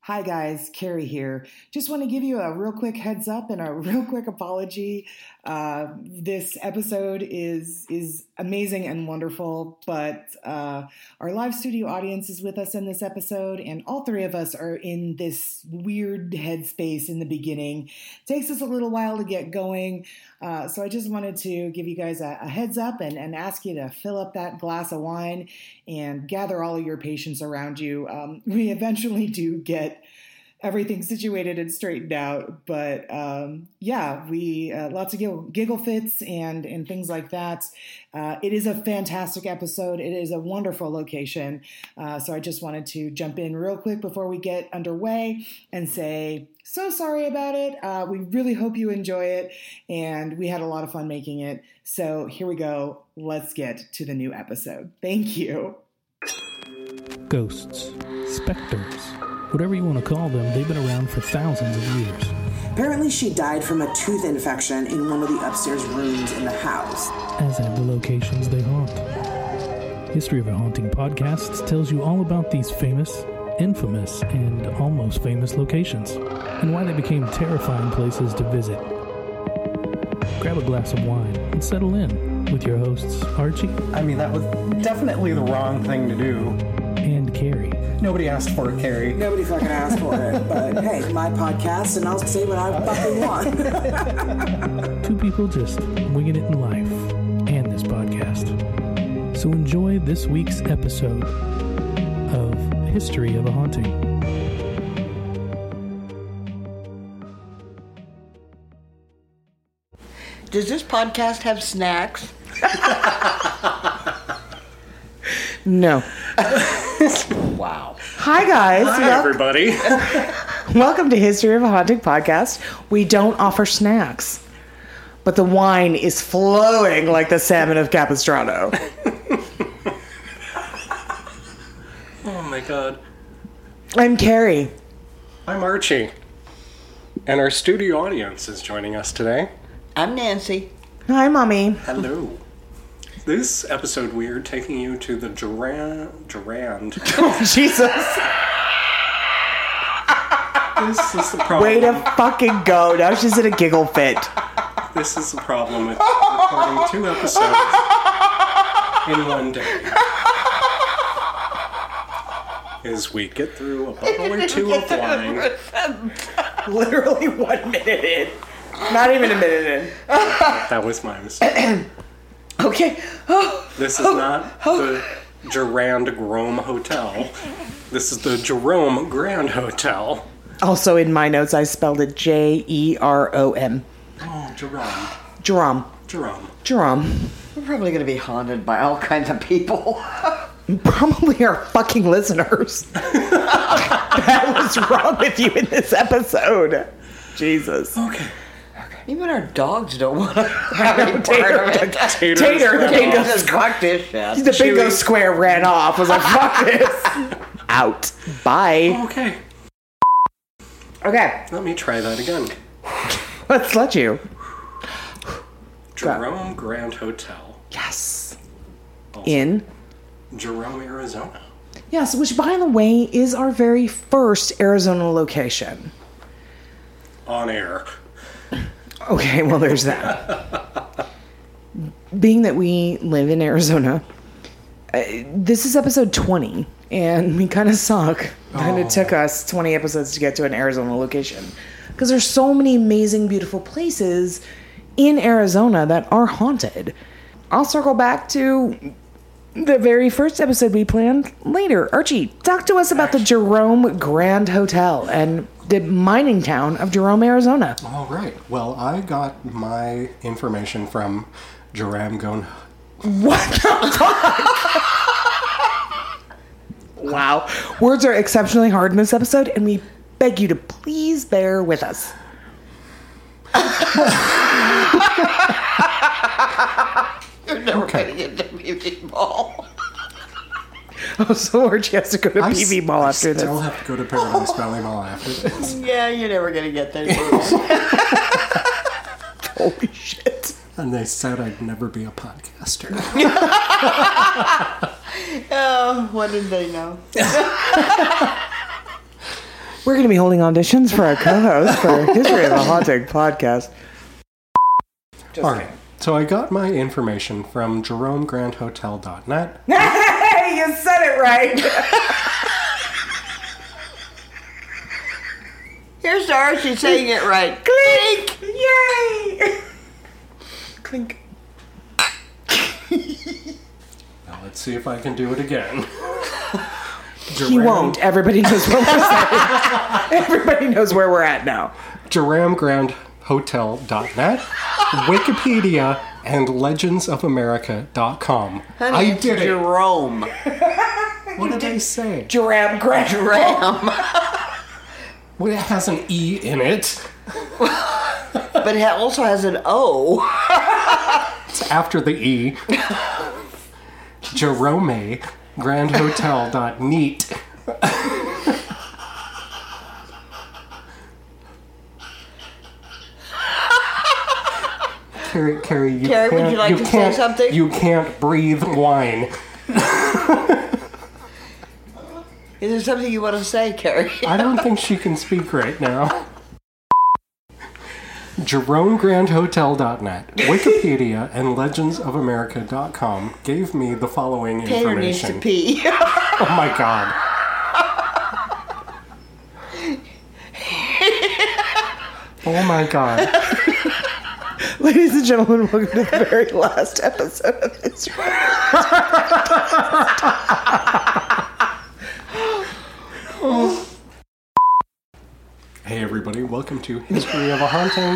Hi guys, Carrie here. Just want to give you a real quick heads up and a real quick apology. This episode is amazing and wonderful, but our live studio audience is with us in this episode, and all three of us are in this weird headspace in the beginning. It takes us a little while to get going, so I just wanted to give you guys a heads up and ask you to fill up that glass of wine and gather all of your patience around you. We eventually do get everything situated and straightened out, but we lots of giggle fits and things like that. It is a fantastic episode. It is a wonderful location. So I just wanted to jump in real quick before we get underway and say, so sorry about it. We really hope you enjoy it, and we had a lot of fun making it. So here we go. Let's get to the new episode. Thank you. Ghosts, specters, whatever you want to call them, they've been around for thousands of years. Apparently she died from a tooth infection in one of the upstairs rooms in the house. As have the locations they haunt. History of a Haunting podcast tells you all about these famous, infamous, and almost famous locations, and why they became terrifying places to visit. Grab a glass of wine and settle in with your hosts, Archie. I mean, that was definitely the wrong thing to do. And Carrie. Nobody asked for it, Carrie. Nobody fucking asked for it, but hey, my podcast, and I'll say what I fucking want. Two people just winging it in life and this podcast. So enjoy this week's episode of History of a Haunting. Does this podcast have snacks? No. Wow. Hi guys. Hi, everybody. Welcome to History of a Haunting podcast. We don't offer snacks, but the wine is flowing like the salmon of Capistrano. Oh my god. I'm Carrie. I'm Archie. And our studio audience is joining us today. I'm Nancy. Hi, Mommy. Hello. This episode, we are taking you to the Durand. Oh, Jesus. This is the problem. Way to fucking go. Now she's in a giggle fit. This is the problem with recording 2 episodes in one day. Is we get through a bottle or 2 of wine. Literally 1 minute in. Not even a minute in. That was my mistake. Okay. This is not the Durand Grome Hotel. This is the Jerome Grand Hotel. Also, in my notes, I spelled it Jerom. Oh, Jerome. Jerome. Jerome. Jerome. We're probably going to be haunted by all kinds of people. Probably our fucking listeners. That was wrong with you in this episode. Jesus. Okay. Even our dogs don't want to have any part of it. Tater, the bingo, Just fuck this shit. the bingo square ran off. I was like, fuck this. Out. Bye. Okay. Okay. Let me try that again. Let's let you. Jerome Grand Hotel. Yes. Also In? Jerome, Arizona. Yes, which, by the way, is our very first Arizona location. On air. Okay, well, there's that. Being that we live in Arizona, this is episode 20, and we kind of suck. And it took us 20 episodes to get to an Arizona location. Because there's so many amazing, beautiful places in Arizona that are haunted. I'll circle back to the very first episode we planned later. Archie, talk to us about the Jerome Grand Hotel and the mining town of Jerome, Arizona. All right. Well, I got my information from Jerome Gon. What the fuck? Wow. Words are exceptionally hard in this episode, and we beg you to please bear with us. You're never going to get the PV ball. Oh, so Archie has to go to PV Mall after I this. still have to go to Paradise Valley Mall after this. Yeah, you're never going to get there. Holy shit. And they said I'd never be a podcaster. Oh, what did they know? We're going to be holding auditions for our co-host for History of a Haunting podcast. All right. So I got my information from JeromeGrandHotel.net. Hey, you said it right. Here's Archie saying it right. Clink! Yay! Clink. Now let's see if I can do it again. He won't. Everybody knows what we're saying. Everybody knows where we're at now. JeromeGrandHotel.net, Wikipedia, and legendsofamerica.com. Honey, I it's did it. Jerome. What did I say? Jerome Grant. Jerome. Well, it has an E in it. But it also has an O. It's after the E. JeromeGrandHotel.neat. Carrie, you Carrie, would you like to say something? You can't breathe wine. Is there something you want to say, Carrie? I don't think she can speak right now. JeromeGrandHotel.net, Wikipedia, and legendsofamerica.com gave me the following Taylor needs to information. pee. Oh my god. Oh my god. Ladies and gentlemen, welcome to the very last episode of History. Hey everybody, welcome to History of a Haunting.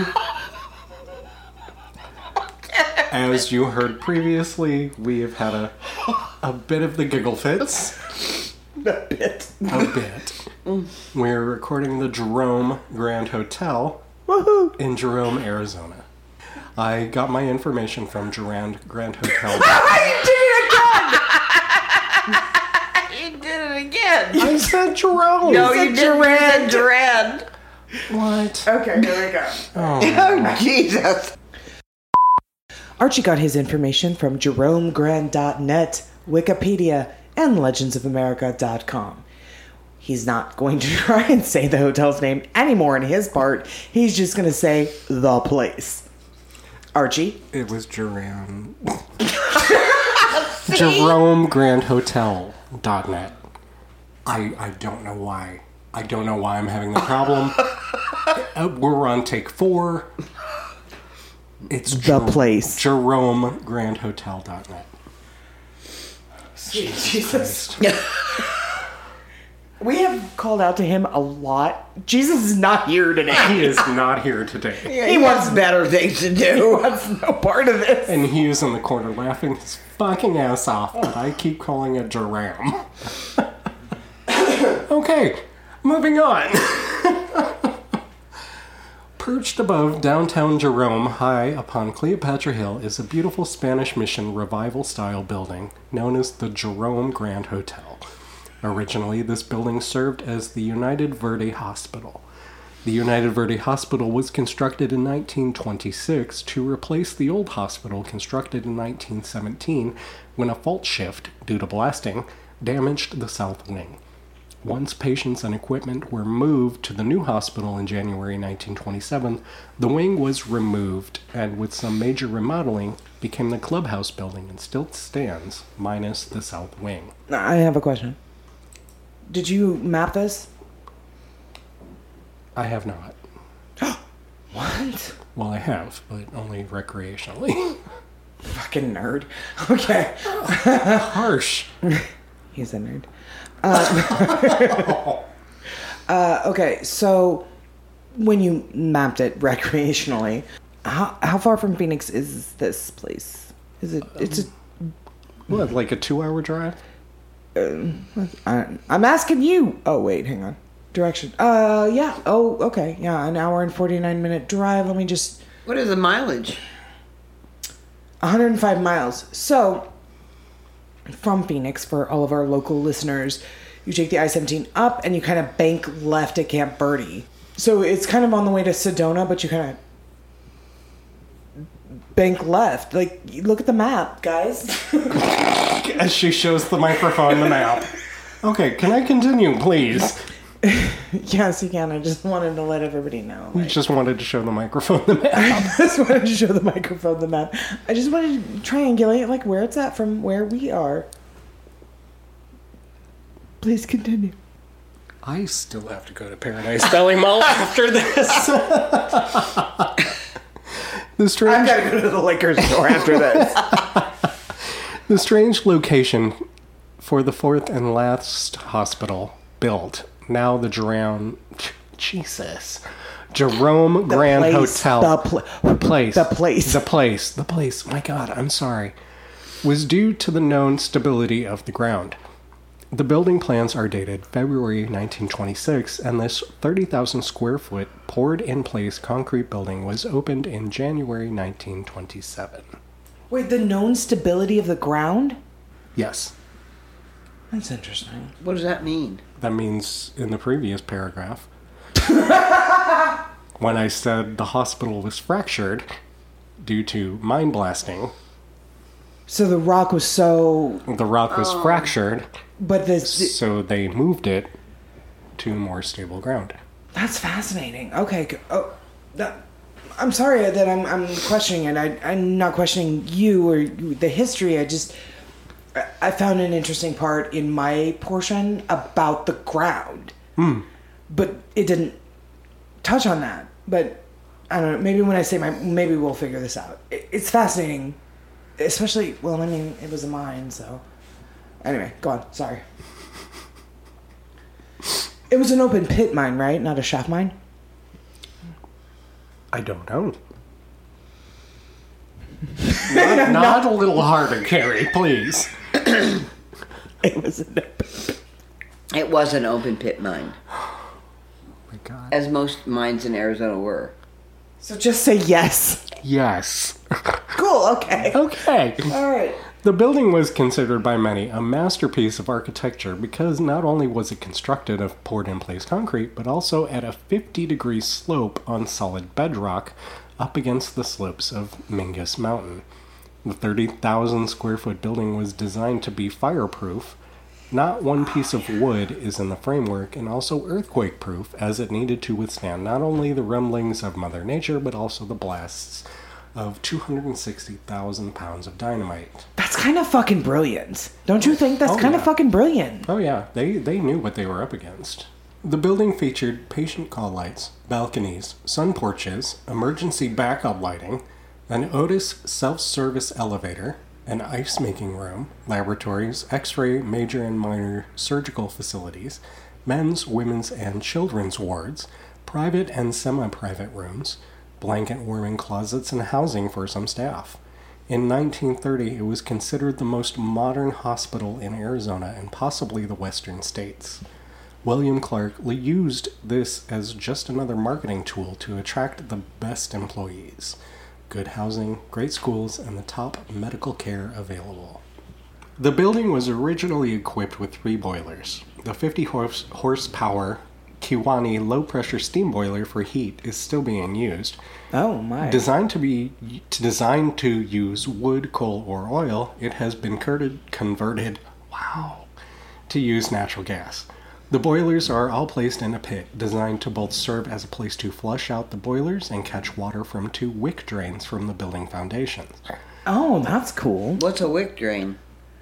As you heard previously, we have had a bit of the giggle fits. A bit. We're recording the Jerome Grand Hotel in Jerome, Arizona. I got my information from Grand Hotel. You did it again. I said Jerome. No, you didn't. Durand. What? Okay, here we go. Oh, Jesus. Archie got his information from JeromeGrand.net, Wikipedia, and legendsofamerica.com. He's not going to try and say the hotel's name anymore in his part. He's just going to say the place. Archie? It was Jerome. JeromeGrandHotel.net. I don't know why. I don't know why I'm having the problem. We're on take 4. It's The place. JeromeGrandHotel.net. Jesus. We have called out to him a lot. Jesus is not here today. He is not here today. He wants better things to do. He wants no part of this. And he is in the corner laughing his fucking ass off, but I keep calling it Jerome. Okay, moving on. Perched above downtown Jerome, high upon Cleopatra Hill, is a beautiful Spanish Mission revival-style building known as the Jerome Grand Hotel. Originally, this building served as the United Verde Hospital. The United Verde Hospital was constructed in 1926 to replace the old hospital constructed in 1917 when a fault shift, due to blasting, damaged the south wing. Once patients and equipment were moved to the new hospital in January 1927, the wing was removed and with some major remodeling became the clubhouse building and still stands, minus the south wing. I have a question. Did you map this? I have not. What? Well, I have, but only recreationally. Fucking nerd. Okay. Harsh. He's a nerd. Okay, so when you mapped it recreationally, how far from Phoenix is this place? Is it? It's a. What, like a 2-hour drive? I'm asking you. Oh wait, hang on. Direction. Yeah. Oh, okay. Yeah, an hour and 49-minute drive. Let me just. What is the mileage? 105 miles. So, from Phoenix, for all of our local listeners, you take the I-17 up and you kind of bank left at Camp Birdie. So it's kind of on the way to Sedona, but you kind of bank left. Like, look at the map, guys. As she shows the microphone the map. Okay, can I continue, please? Yes, you can. I just wanted to let everybody know. You just wanted to show the microphone the map. I just wanted to show the microphone the map. I just wanted to triangulate like where it's at from where we are. Please continue. I still have to go to Paradise Valley Mall after this. I've got to go to the liquor store after this. The strange location for the fourth and last hospital built, now the Jerome Grand Hotel. The place. My God, I'm sorry. Was due to the known stability of the ground. The building plans are dated February 1926, and this 30,000 square foot poured-in-place concrete building was opened in January 1927. Wait, the known stability of the ground? Yes. That's interesting. What does that mean? That means in the previous paragraph, when I said the hospital was fractured due to mine blasting. So the rock was so... The rock was fractured, but so they moved it to more stable ground. That's fascinating. Okay. I'm sorry that I'm questioning it. I'm not questioning you or the history. I found an interesting part in my portion about the ground. But it didn't touch on that. But I don't know. Maybe when I say maybe we'll figure this out. It's fascinating. Especially, well, I mean, it was a mine, so... Anyway, go on. Sorry. It was an open pit mine, right? Not a shaft mine? I don't know. Not a little harder, Carrie, please. It was an open pit. It was an open pit mine. Oh my God. As most mines in Arizona were. So just say yes. Yes. Cool, okay. Okay. All right. The building was considered by many a masterpiece of architecture because not only was it constructed of poured-in-place concrete, but also at a 50-degree slope on solid bedrock up against the slopes of Mingus Mountain. The 30,000 square foot building was designed to be fireproof. Not one piece of wood is in the framework, and also earthquake-proof, as it needed to withstand not only the rumblings of Mother Nature, but also the blasts of 260,000 pounds of dynamite. That's kind of fucking brilliant. Don't you think that's kind of fucking brilliant? Oh yeah, they knew what they were up against. The building featured patient call lights, balconies, sun porches, emergency backup lighting, an Otis self-service elevator, an ice-making room, laboratories, x-ray, major and minor surgical facilities, men's, women's, and children's wards, private and semi-private rooms, blanket warming closets, and housing for some staff. In 1930, it was considered the most modern hospital in Arizona and possibly the western states. William Clark used this as just another marketing tool to attract the best employees. Good housing, great schools, and the top medical care available. The building was originally equipped with 3 boilers. The 50 horsepower Kewaunee low-pressure steam boiler for heat is still being used. Oh my! Designed to use wood, coal, or oil, it has been converted. Wow! To use natural gas. The boilers are all placed in a pit, designed to both serve as a place to flush out the boilers and catch water from 2 wick drains from the building foundations. Oh, that's cool. What's a wick drain?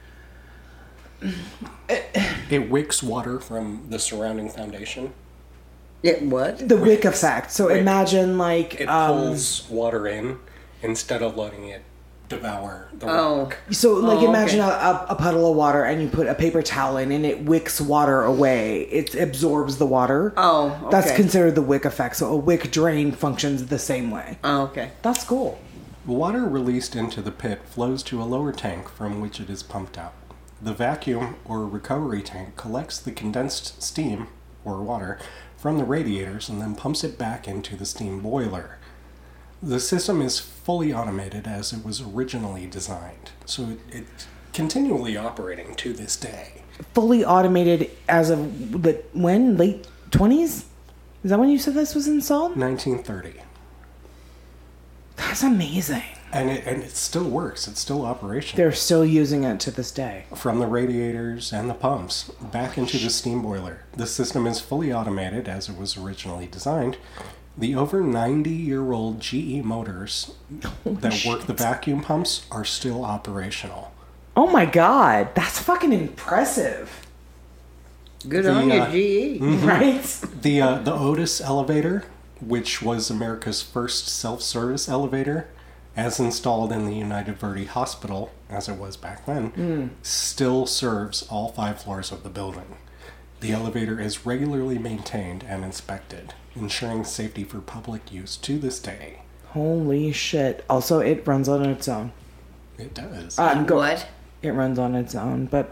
It wicks water from the surrounding foundation. It what? The wick effect. So imagine like... It pulls water in instead of letting it devour the rock. So like imagine okay. a puddle of water and you put a paper towel in and it wicks water away. It absorbs the water. Oh, okay. That's considered the wick effect. So a wick drain functions the same way. Oh, okay. That's cool. Water released into the pit flows to a lower tank from which it is pumped out. The vacuum or recovery tank collects the condensed steam or water from the radiators and then pumps it back into the steam boiler. The system is fully automated as it was originally designed, so it's continually operating to this day. Fully automated as of when? Late 20s? Is that when you said this was installed? 1930. That's amazing. And it still works. It's still operational. They're still using it to this day. From the radiators and the pumps back into the steam boiler. The system is fully automated as it was originally designed. The over 90-year-old GE motors that work the vacuum pumps are still operational. Oh my god, that's fucking impressive. Good on you, GE. Right? The Otis elevator, which was America's first self-service elevator, as installed in the United Verdi Hospital, as it was back then, still serves all 5 floors of the building. The elevator is regularly maintained and inspected, ensuring safety for public use to this day. Holy shit. Also, it runs on its own. It does. What? It runs on its own, but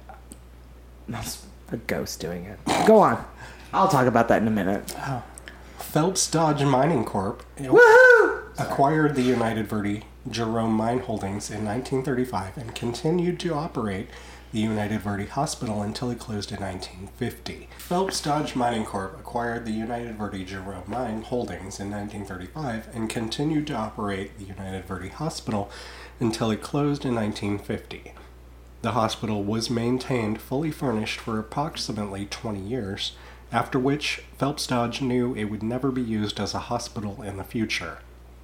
that's a ghost doing it. Go on. I'll talk about that in a minute. Phelps Dodge Mining Corp. Woohoo! Acquired the United Verdi Jerome Mine Holdings in 1935 and continued to operate the United Verdi Hospital until it closed in 1950. Phelps Dodge Mining Corp. Acquired the United Verdi Jerome Mine Holdings in 1935 and continued to operate the United Verdi Hospital until it closed in 1950. The hospital was maintained fully furnished for approximately 20 years, after which Phelps Dodge knew it would never be used as a hospital in the future.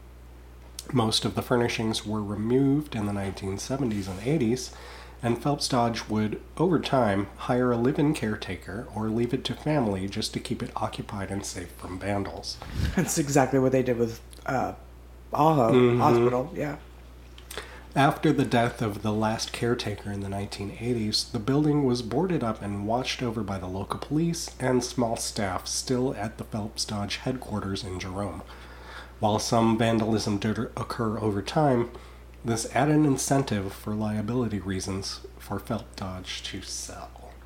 Most of the furnishings were removed in the 1970s and 80s, and Phelps Dodge would, over time, hire a live-in caretaker or leave it to family just to keep it occupied and safe from vandals. That's exactly what they did with Aho Hospital, yeah. After the death of the last caretaker in the 1980s, the building was boarded up and watched over by the local police and small staff still at the Phelps Dodge headquarters in Jerome. While some vandalism did occur over time, this added an incentive for liability reasons for Phelps Dodge to sell.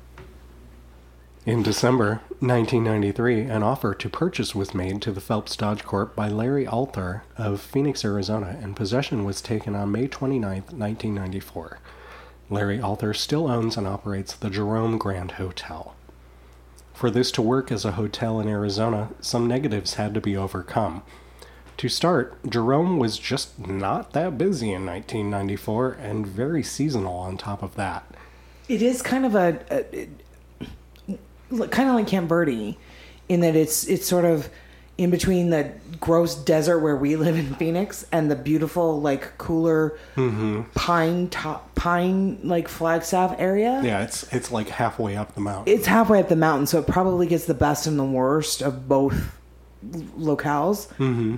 In December 1993, an offer to purchase was made to the Phelps Dodge Corp. By Larry Alter of Phoenix, Arizona, and possession was taken on May 29, 1994. Larry Alter still owns and operates the Jerome Grand Hotel. For this to work as a hotel in Arizona, some negatives had to be overcome. To start, Jerome was just not that busy in 1994 and very seasonal on top of that. It is kind of kind of like Camp Verde, in that it's sort of in between the gross desert where we live in Phoenix and the beautiful, like, cooler pine like Flagstaff area. Yeah, it's like halfway up the mountain. It's halfway up the mountain, so it probably gets the best and the worst of both locales.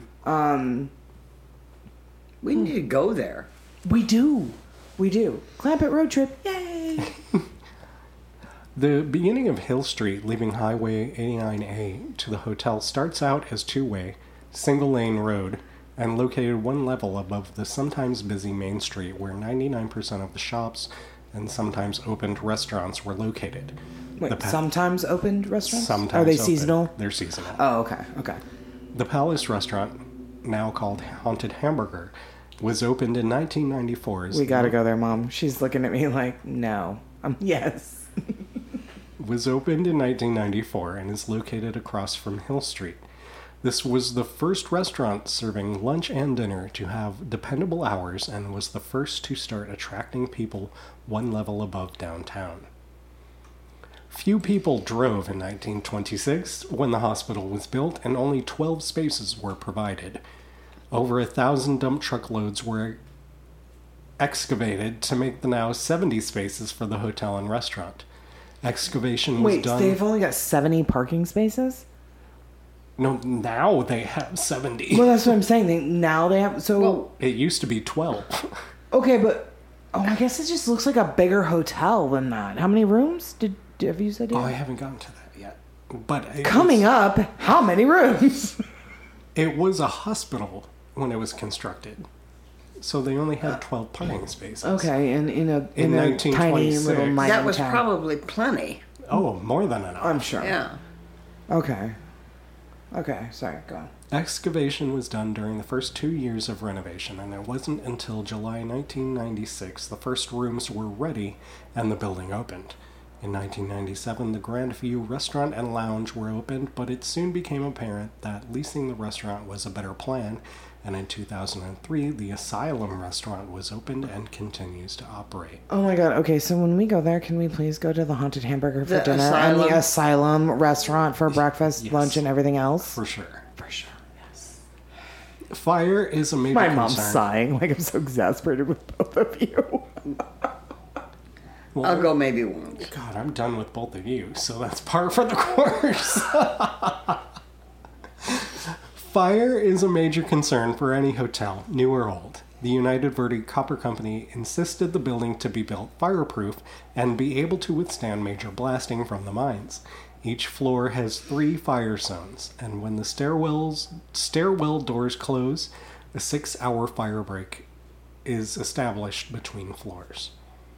We need to go there. We do. Clampett road trip. Yay! The beginning of Hill Street, leaving Highway 89A to the hotel, starts out as two-way, single-lane road, and located one level above the sometimes busy Main Street where 99% of the shops and sometimes opened restaurants were located. Wait, sometimes opened restaurants? Sometimes Are they open. seasonal? They're seasonal. Oh, okay. The Palace Restaurant, now called Haunted Hamburger, was opened in 1994. We gotta go there, Mom. She's looking at me like, no. Yes. Was opened in 1994 and is located across from Hill Street. This was the first restaurant serving lunch and dinner to have dependable hours and was the first to start attracting people one level above downtown. Few people drove in 1926 when the hospital was built, and only 12 spaces were provided. Over 1,000 dump truck loads were excavated to make the now 70 spaces for the hotel and restaurant. Excavation was done... Wait, they've only got 70 parking spaces? No, now they have 70. Well, that's what I'm saying. Now they have... So... Well, it used to be 12. Okay, but... Oh, I guess it just looks like a bigger hotel than that. How many rooms? Have you said yet? Oh, I haven't gotten to that yet. But Coming up, how many rooms? It was a hospital when it was constructed. So they only had 12 parking spaces. Okay, and in a tiny 1926. little mining That was town. probably plenty. Oh, more than enough. I'm sure. Yeah. Okay, sorry, go on. Excavation was done during the first 2 years of renovation, and it wasn't until July 1996 the first rooms were ready and the building opened. In 1997, the Grandview Restaurant and Lounge were opened, but it soon became apparent that leasing the restaurant was a better plan, and in 2003, the Asylum Restaurant was opened and continues to operate. Oh my god, okay, so when we go there, can we please go to the Haunted Hamburger for The dinner Asylum? and the Asylum Restaurant for breakfast, Yes. lunch, and everything else? For sure. For sure, yes. Fire is a major My concern. mom's sighing, like I'm so exasperated with both of you. Well, I'll go maybe once. God, I'm done with both of you, so that's par for the course. Fire is a major concern for any hotel, new or old. The United Verde Copper Company insisted the building to be built fireproof and be able to withstand major blasting from the mines. Each floor has 3 fire zones, and when the stairwell doors close, a 6-hour fire break is established between floors.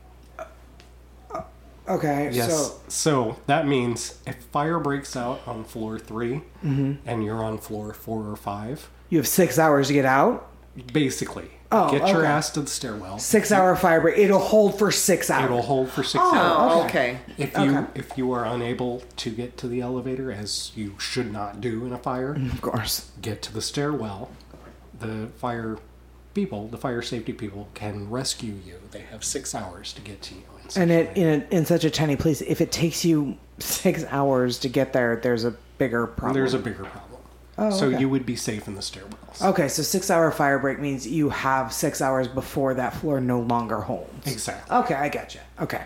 Okay, Yes. So that means if fire breaks out on floor 3 and you're on floor 4 or 5, you have 6 hours to get out? basically, Oh, get your okay. ass to the stairwell. 6 hour fire break. It'll hold for 6 hours. It'll hold for 6 hours. Oh, okay. If you are unable to get to the elevator, as you should not do in a fire, Of course. get to the stairwell. The fire safety people can rescue you. They have 6 hours to get to you. And in such a tiny place, if it takes you 6 hours to get there, there's a bigger problem. There's a bigger problem. Oh, So okay. you would be safe in the stairwells. Okay, so 6 hour fire break means you have 6 hours before that floor no longer holds. Exactly. Okay, I gotcha. Okay.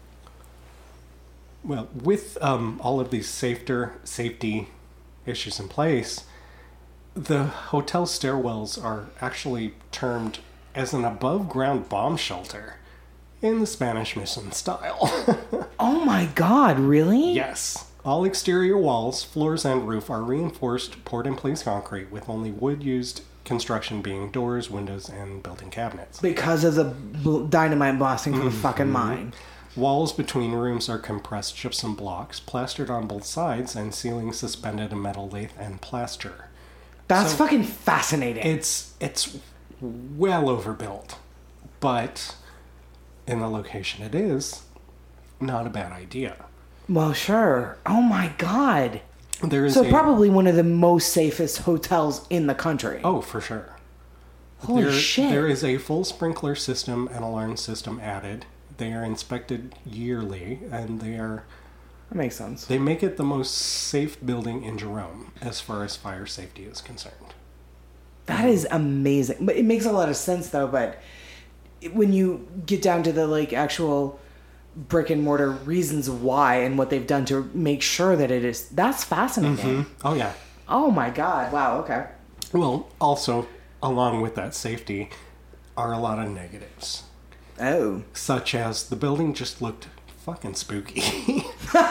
Well, with all of these safety issues in place, the hotel stairwells are actually termed as an above-ground bomb shelter in the Spanish Mission style. Oh my god, really? Yes. All exterior walls, floors, and roof are reinforced poured-in-place concrete, with only wood-used construction being doors, windows, and built-in cabinets. Because of the dynamite blasting from the fucking mine. Walls between rooms are compressed gypsum blocks, plastered on both sides, and ceilings suspended in metal lathe and plaster. That's So- fucking fascinating. It's well overbuilt, but in the location it is, not a bad idea. Well, sure. Oh my god. There is So probably one of the most safest hotels in the country. Oh, for sure. Holy shit. There is a full sprinkler system and alarm system added. They are inspected yearly, and That makes sense. they make it the most safe building in Jerome as far as fire safety is concerned. That is amazing. But it makes a lot of sense though, but when you get down to the like actual brick and mortar reasons why and what they've done to make sure that it is, that's fascinating. Oh yeah. Oh my god. Wow, okay. Well, also along with that safety are a lot of negatives, Oh. such as the building just looked fucking spooky.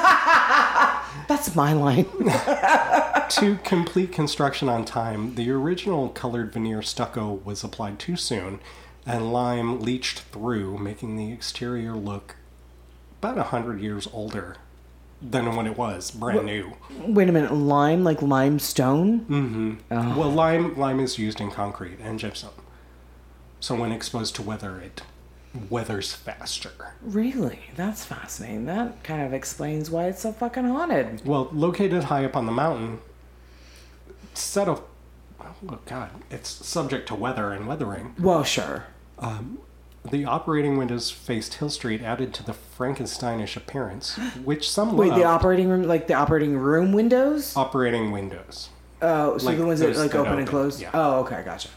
That's my line. To complete construction on time, the original colored veneer stucco was applied too soon, and lime leached through, making the exterior look about 100 years older than when it was brand new. Wait a minute, lime like limestone? Well, lime is used in concrete and gypsum, so when exposed to weather, it weathers faster. Really? That's fascinating. That kind of explains why it's so fucking haunted. Well, located high up on the mountain, it's subject to weather and weathering. Well, sure. The operating windows faced Hill Street, added to the Frankensteinish appearance, which some Wait, loved. the operating room, like the operating room windows? Operating windows. Oh, so like the ones that those like that open and open, close? yeah. Oh, okay, gotcha.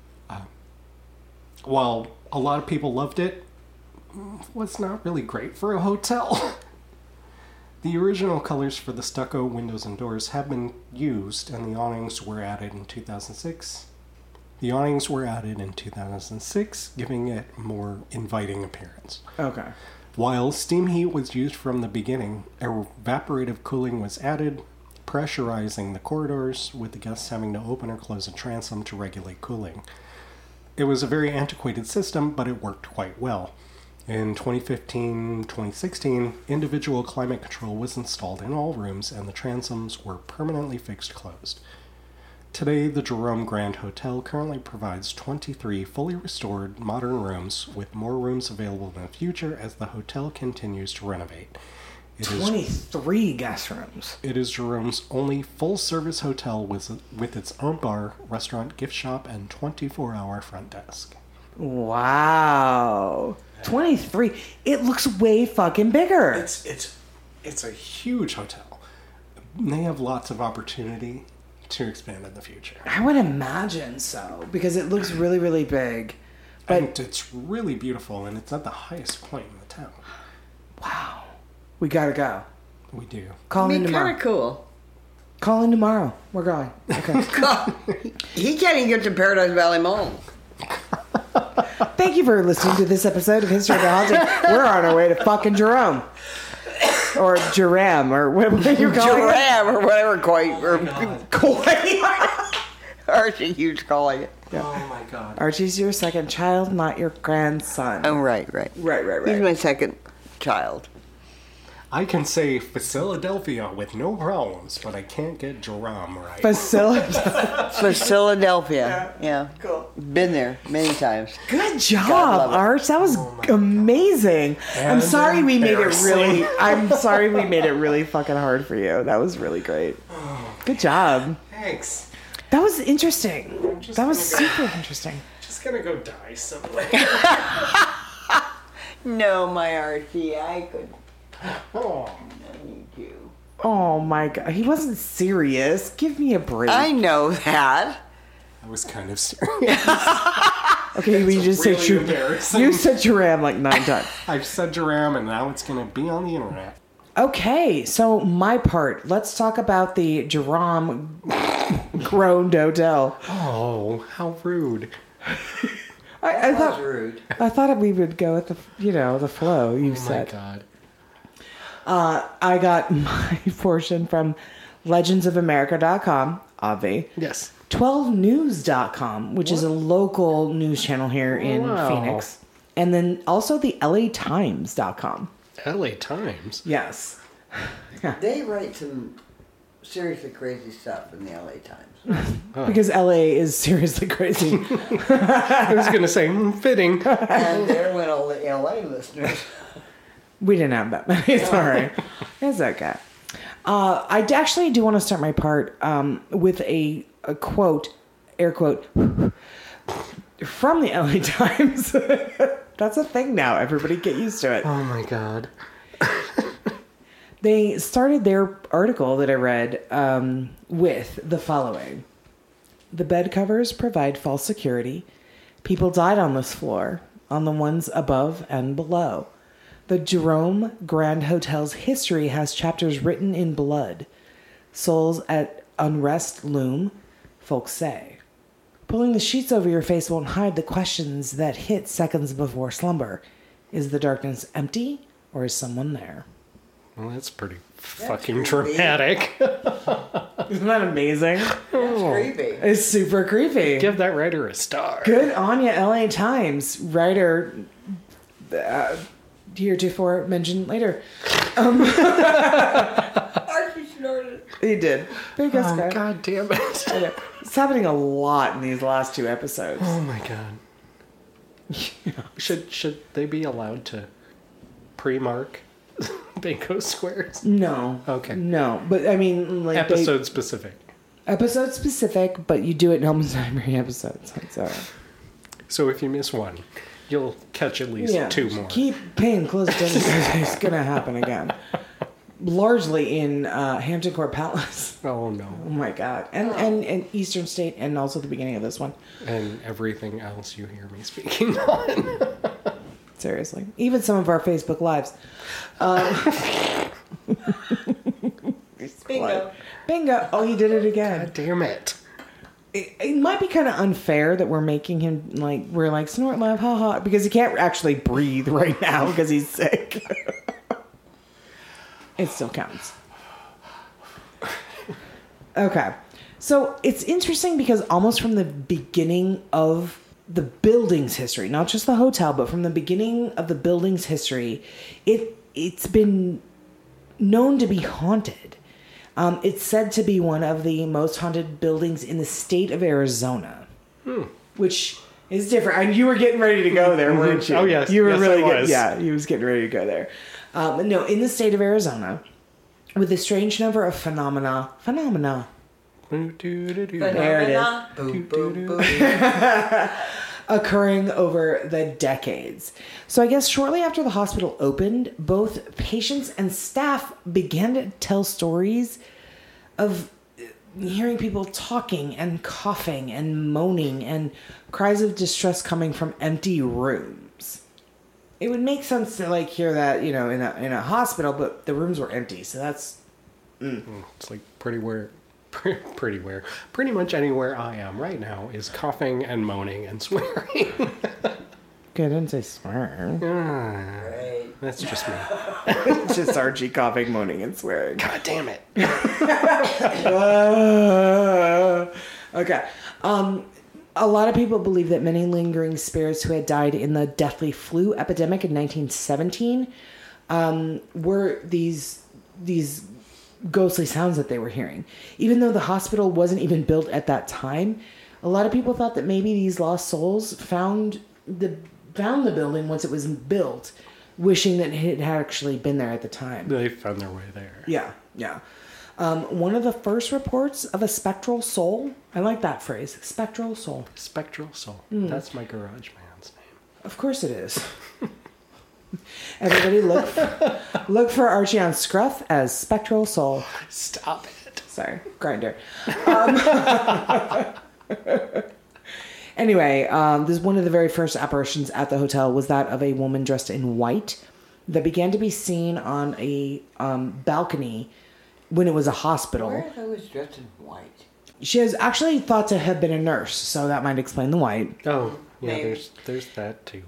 While a lot of people loved it, was not really great for a hotel. The original colors for the stucco windows and doors have been used, and the awnings were added in 2006. Giving it a more inviting appearance. Okay. While steam heat was used from the beginning, evaporative cooling was added, pressurizing the corridors, with the guests having to open or close a transom to regulate cooling. It was a very antiquated system, but it worked quite well. In 2015-2016, individual climate control was installed in all rooms, and the transoms were permanently fixed closed. Today, the Jerome Grand Hotel currently provides 23 fully restored modern rooms, with more rooms available in the future as the hotel continues to renovate. It 23 guest rooms. It is Jerome's only full-service hotel with its own bar, restaurant, gift shop, and 24-hour front desk. Wow. 23. It looks way fucking bigger. It's a huge hotel. They have lots of opportunity to expand in the future. I would imagine so, because it looks really, really big. But And it's really beautiful, and it's at the highest point in the town. wow. We gotta go. We do. Call in Be tomorrow. kind of cool. Call in tomorrow. We're going. Okay. He can't even get to Paradise Valley Mall. Thank you for listening to this episode of History of the Haunted. We're on our way to fucking Jerome. Or Jeram, or what you call it? Joram, or whatever, Koi. Archie keeps calling it. Oh my god. Archie's your second child, not your grandson. Oh, right. Right. He's my second child. I can say Philadelphia with no problems, but I can't get Jerome right. Facility. For Philadelphia. Yeah. Cool. Been there many times. Good job, love it. Arch. That was amazing. I'm And sorry we made it really. embarrassing. I'm sorry we made it really fucking hard for you. That was really great. Good job. Thanks. That was interesting. just That was gonna go- super interesting. Just gonna go die somewhere. No, my Archie, I could Oh. need you. Oh my god, he wasn't serious. Give me a break. I know that. I was kind of serious. Okay, we just said really embarrassing. you said Jerome like 9 times. I've said Jerome, and now it's gonna be on the internet. Okay, so my part. Let's talk about the Jerome Groaned Hotel. Oh, how rude. I thought rude. I thought we would go with the the flow. You Oh my said. god. I got my portion from legendsofamerica.com, Avi. Yes. 12news.com, which is a local news channel here in Wow. Phoenix. And then also the LAtimes.com. LA Times. Yes. They write some seriously crazy stuff in the LA Times. Because LA is seriously crazy. I was gonna say, fitting. And there went all the LA listeners. We didn't have that many. It's all right. It's okay. I actually do want to start my part with a quote, air quote, from the LA Times. That's a thing now. Everybody get used to it. Oh my god. They started their article that I read with the following. The bed covers provide false security. People died on this floor, on the ones above and below. The Jerome Grand Hotel's history has chapters written in blood. Souls at unrest loom, folks say. Pulling the sheets over your face won't hide the questions that hit seconds before slumber. Is the darkness empty, or is someone there? Well, that's pretty fucking dramatic. Isn't that amazing? That's creepy. It's super creepy. Give that writer a star. Good on ya, LA Times. Writer, heretofore mentioned later. Archie snorted. He did. Big Oh, guy. god damn it. I know. It's happening a lot in these last 2 episodes. Oh my god. Should they be allowed to pre-mark bingo squares? No. Okay. No, but I mean, like Episode specific. episode specific, but you do it in almost every episode. So it's all right. So if you miss one, you'll catch at least 2 more. Keep paying close attention because it's going to happen again. Largely in Hampton Court Palace. Oh no. Oh my god. And Eastern State, and also the beginning of this one. And everything else you hear me speaking on. Seriously. Even some of our Facebook Lives. Bingo. Bingo. Oh, he did it again. God damn it. It might be kind of unfair that we're making him, like, we're like, snort, laugh, ha ha, because he can't actually breathe right now because he's sick. It still counts. Okay. So it's interesting because almost from the beginning of the building's history, not just the hotel, but from the beginning of the building's history, it's been known to be haunted. It's said to be one of the most haunted buildings in the state of Arizona, which is different. And you were getting ready to go there, weren't you? Oh, yes. You were Yes, really I was. Yeah, he was getting ready to go there. No, in the state of Arizona, with a strange number of phenomena. There it is. Boom, boom, boom. Occurring over the decades. So I guess shortly after the hospital opened, both patients and staff began to tell stories of hearing people talking and coughing and moaning and cries of distress coming from empty rooms. It would make sense to like hear that, you know, in a hospital, but the rooms were empty, so that's It's like pretty much anywhere I am right now is coughing and moaning and swearing. Good, I didn't say swear. Right. That's just me. It's just Archie coughing, moaning, and swearing. God damn it. Okay. A lot of people believe that many lingering spirits who had died in the deathly flu epidemic in 1917 were these ghostly sounds that they were hearing. Even though the hospital wasn't even built at that time, a lot of people thought that maybe these lost souls found the building once it was built, wishing that it had actually been there at the time. They found their way there. Yeah. One of the first reports of a spectral soul, I like that phrase, spectral soul. Spectral soul. That's my garage man's name. Of course it is. Everybody look for Archie on Scruff as Spectral Soul. Stop it. Sorry, Grinder. Anyway, this one of the very first apparitions at the hotel was that of a woman dressed in white that began to be seen on a balcony when it was a hospital. Where are they always dressed in white? She is actually thought to have been a nurse, so that might explain the white. Oh, yeah, Maybe. there's that too.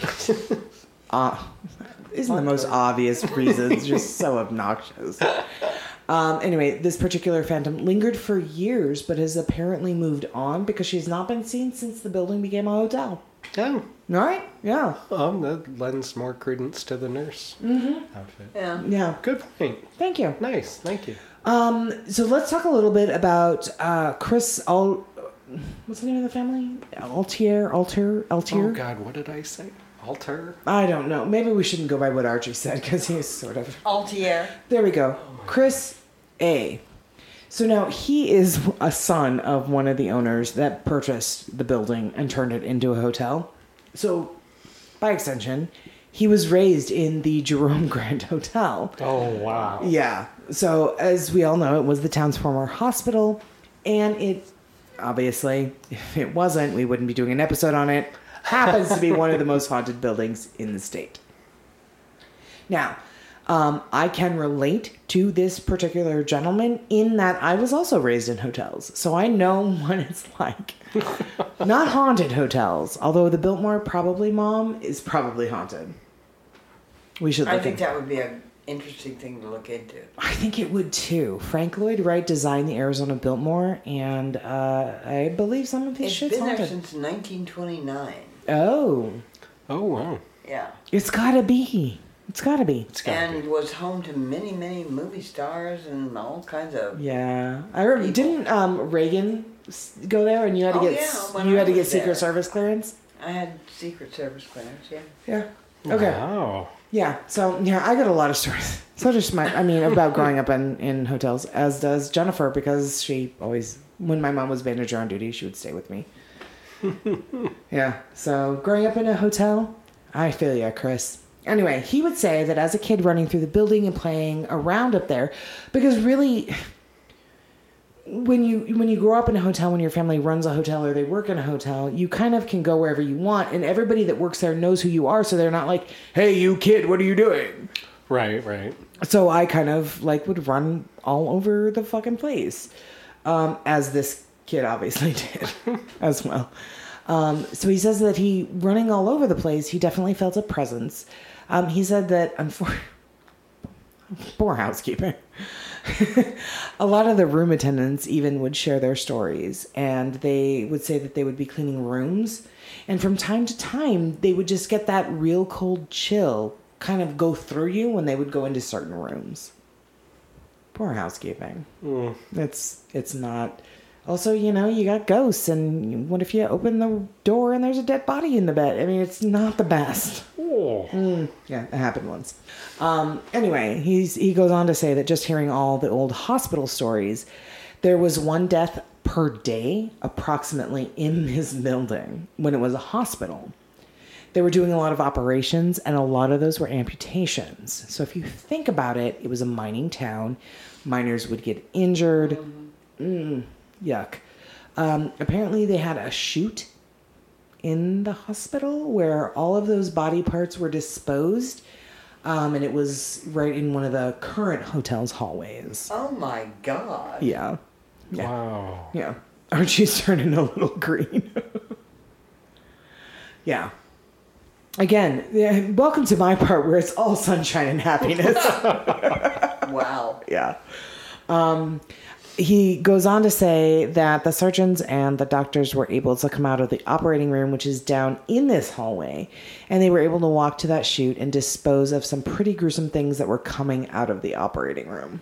Isn't the most obvious reason. It's just so obnoxious. Anyway, this particular phantom lingered for years, but has apparently moved on because she's not been seen since the building became a hotel. Oh, All right? Yeah. that lends more credence to the nurse outfit. Yeah. Yeah. Good point. Thank you. Nice, thank you. So let's talk a little bit about Chris what's the name of the family? Altier? Oh God, what did I say? Alter? I don't know. Maybe we shouldn't go by what Archie said because he's sort of... Altier. There we go. Chris A. So now he is a son of one of the owners that purchased the building and turned it into a hotel. So, by extension, he was raised in the Jerome Grand Hotel. Oh, wow. Yeah. So, as we all know, it was the town's former hospital. And it, obviously, if it wasn't, we wouldn't be doing an episode on it. Happens to be one of the most haunted buildings in the state. Now, I can relate to this particular gentleman in that I was also raised in hotels. So I know what it's like. Not haunted hotels, although the Biltmore Probably Mom is probably haunted. We should look I think into that would be an interesting thing to look into. I think it would too. Frank Lloyd Wright designed the Arizona Biltmore, and I believe some of his It's shit's been there haunted. since 1929. Oh. Oh, wow. Yeah. It's gotta be. It's gotta be. It's gotta And be. was home to many, many movie stars and all kinds of... Yeah, I remember. Didn't Reagan go there, and you had to Oh, get yeah, when you I had to get was Secret there. Service clearance? I had Secret Service clearance, yeah. Yeah. Okay. Wow. Yeah. So yeah, I got a lot of stories. So just about growing up in hotels, as does Jennifer, because she always, when my mom was manager on duty, she would stay with me. Yeah. So growing up in a hotel, I feel ya, Chris. Anyway, he would say that as a kid running through the building and playing around up there, because really, when you grow up in a hotel, when your family runs a hotel or they work in a hotel, you kind of can go wherever you want, and everybody that works there knows who you are, so they're not like, hey, you kid, what are you doing? Right, right. So I kind of would run all over the fucking place, as this kid obviously did as well. So he says that running all over the place, he definitely felt a presence. He said that, poor housekeeper. A lot of the room attendants even would share their stories, and they would say that they would be cleaning rooms, and from time to time, they would just get that real cold chill kind of go through you when they would go into certain rooms. Poor housekeeping. It's not Also, you know, you got ghosts, and what if you open the door and there's a dead body in the bed? I mean, it's not the best. Yeah, it happened once. Anyway, he goes on to say that just hearing all the old hospital stories, there was one death per day approximately in this building when it was a hospital. They were doing a lot of operations, and a lot of those were amputations. So if you think about it, it was a mining town. Miners would get injured. Yuck. Apparently they had a chute in the hospital where all of those body parts were disposed. And it was right in one of the current hotel's hallways. Oh my God. Yeah. Wow. Yeah. Archie's turning a little green. Yeah. Again, welcome to my part where it's all sunshine and happiness. Wow. Yeah. He goes on to say that the surgeons and the doctors were able to come out of the operating room, which is down in this hallway, and they were able to walk to that chute and dispose of some pretty gruesome things that were coming out of the operating room.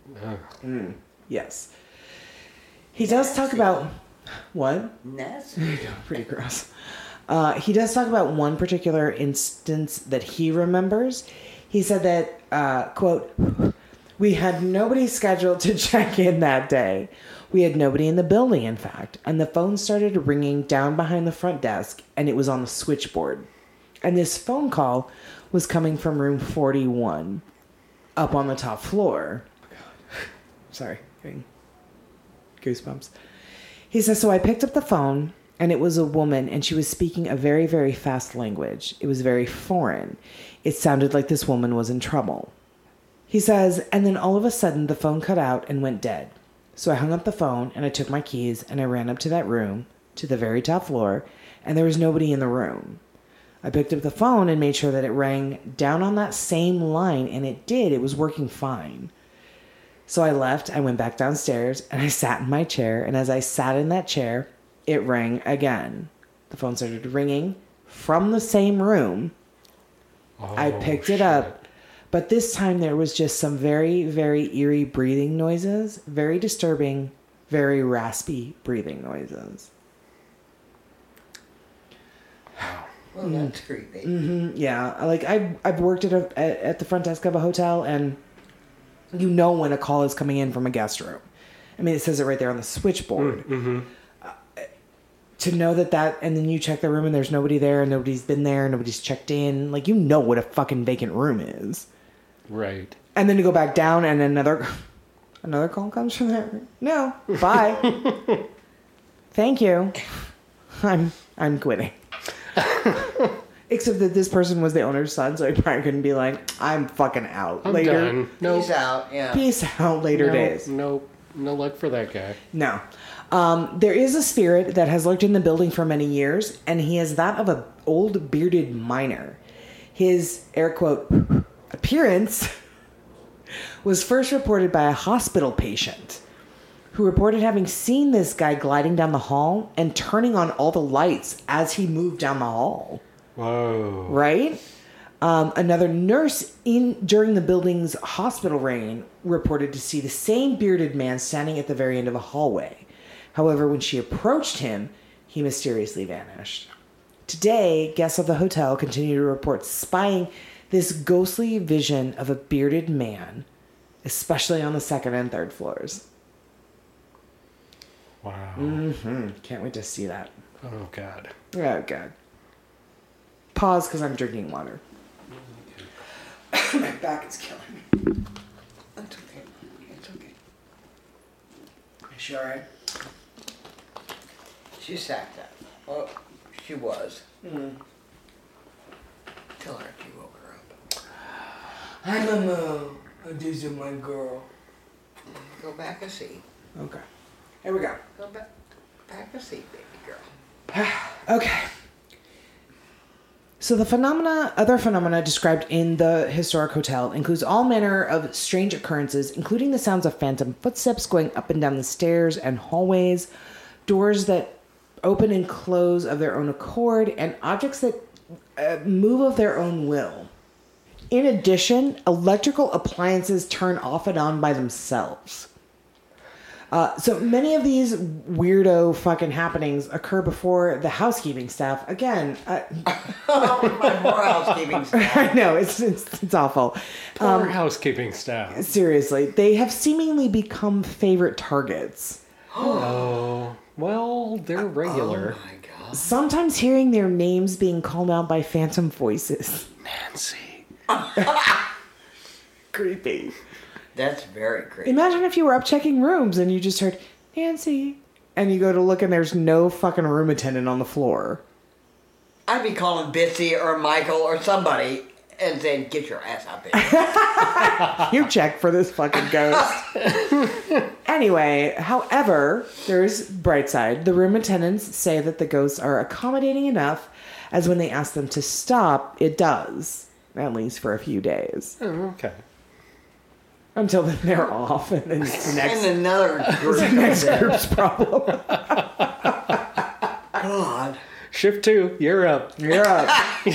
Yes. He does talk about... What? Nasty. Pretty gross. He does talk about one particular instance that he remembers. He said that, quote, "We had nobody scheduled to check in that day. We had nobody in the building, in fact. And the phone started ringing down behind the front desk, and it was on the switchboard. And this phone call was coming from room 41, up on the top floor." Oh, God. Sorry, getting goosebumps. He says, "So I picked up the phone, and it was a woman, and she was speaking a very, very fast language. It was very foreign. It sounded like this woman was in trouble." He says, "And then all of a sudden the phone cut out and went dead. So I hung up the phone and I took my keys and I ran up to that room, to the very top floor, and there was nobody in the room. I picked up the phone and made sure that it rang down on that same line, and it did. It was working fine. So I left, I went back downstairs, and I sat in my chair, and as I sat in that chair, it rang again. The phone started ringing from the same room. I picked it up, but this time there was just some very, very eerie breathing noises, very disturbing, very raspy breathing noises." Well, that's creepy. Yeah, like I've worked at the front desk of a hotel, and you know when a call is coming in from a guest room. I mean, it says it right there on the switchboard. To know that, and then you check the room and there's nobody there, and nobody's been there, nobody's checked in. Like, you know what a fucking vacant room is. Right. And then to go back down and another call comes from that room. No, bye. Thank you. I'm quitting. Except that this person was the owner's son, so he probably couldn't be like, "I'm fucking out." I'm later. done. Nope. Peace out. Yeah. Peace out later days. Nope. No luck for that guy. No. There is a spirit that has lurked in the building for many years, and he is that of an old bearded miner. His, air quote, appearance was first reported by a hospital patient who reported having seen this guy gliding down the hall and turning on all the lights as he moved down the hall. Whoa. Right? Another nurse during the building's hospital reign reported to see the same bearded man standing at the very end of a hallway. However, when she approached him, he mysteriously vanished. Today, guests of the hotel continue to report spying this ghostly vision of a bearded man, especially on the second and third floors. Wow. Can't wait to see that. Oh, God. Oh, God. Pause, because I'm drinking water. My back is killing me. That's okay. It's okay. You sure, right? She sacked up. Oh, she was. Tell her to woke her up. Hi, Mama. This is my girl. Go back a seat. Okay. Here we go. Go back a seat, baby girl. Okay. So the other phenomena described in the historic hotel includes all manner of strange occurrences, including the sounds of phantom footsteps going up and down the stairs and hallways, doors that open and close of their own accord, and objects that move of their own will. In addition, electrical appliances turn off and on by themselves. So many of these weirdo fucking happenings occur before the housekeeping staff. Again, More housekeeping stuff. I know it's awful. Poor housekeeping staff. Seriously, they have seemingly become favorite targets. Oh, well, they're regular. Oh my god. Sometimes hearing their names being called out by phantom voices. Nancy. Creepy. That's very creepy. Imagine if you were up checking rooms and you just heard, Nancy. And you go to look and there's no fucking room attendant on the floor. I'd be calling Bitsy or Michael or somebody and saying, get your ass out there. You check for this fucking ghost. Anyway, however, there's bright side. The room attendants say that the ghosts are accommodating enough as when they ask them to stop, it does. At least for a few days. Oh, okay. Until then they're off and then it's the next, And another group the next comes in. group's problem. God. Shift 2, you're up. You're up.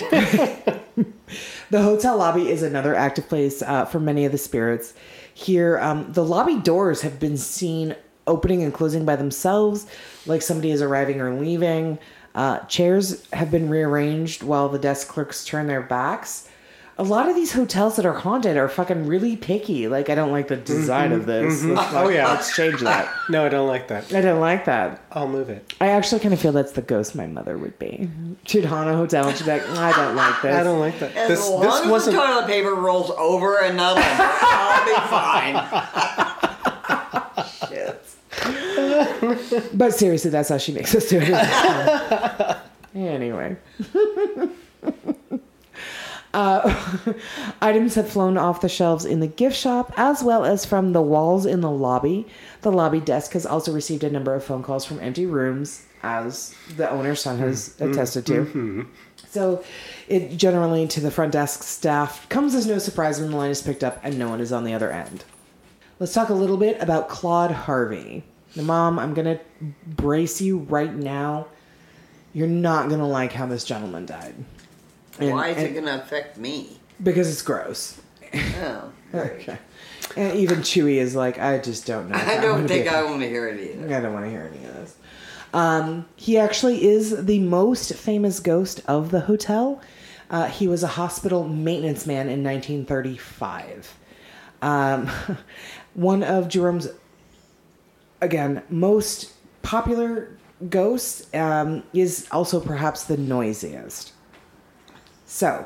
The hotel lobby is another active place for many of the spirits. Here, the lobby doors have been seen opening and closing by themselves, like somebody is arriving or leaving. Chairs have been rearranged while the desk clerks turn their backs. A lot of these hotels that are haunted are fucking really picky. Like, I don't like the design of this. Let's change that. No, I don't like that. I don't like that. I'll move it. I actually kind of feel that's the ghost my mother would be. She'd haunt a hotel and she'd be like, I don't like this. I don't like that. As This long as the wasn't. toilet paper rolls over and not under, I'll be fine. Shit. But seriously, that's how she makes us do it. Anyway. Items have flown off the shelves in the gift shop as well as from the walls in the lobby. The lobby desk has also received a number of phone calls from empty rooms, as the owner's son has attested to. So it generally, to the front desk staff, comes as no surprise when the line is picked up and no one is on the other end. Let's talk a little bit about Claude Harvey. Now, Mom, I'm going to brace you right now. You're not going to like how this gentleman died. Why is it going to affect me? Because it's gross. Oh. Okay. And even Chewy is like, I just don't know. I don't think I want to hear it either. I don't want to hear any of this. He actually is the most famous ghost of the hotel. He was a hospital maintenance man in 1935. One of Jerome's, again, most popular ghosts is also perhaps the noisiest. So,